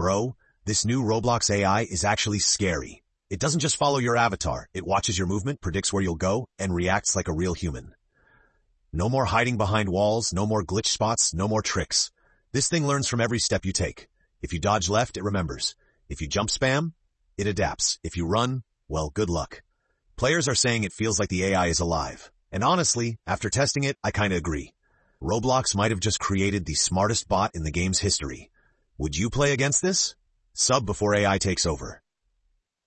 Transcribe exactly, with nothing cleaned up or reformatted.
bro, this new Roblox A I is actually scary. It doesn't just follow your avatar, it watches your movement, predicts where you'll go, and reacts like a real human. No more hiding behind walls, no more glitch spots, no more tricks. This thing learns from every step you take. If you dodge left, it remembers. If you jump spam, it adapts. If you run, well, good luck. Players are saying it feels like the A I is alive. And honestly, after testing it, I kinda agree. Roblox might have just created the smartest bot in the game's history. Would you play against this? Sub before A I takes over.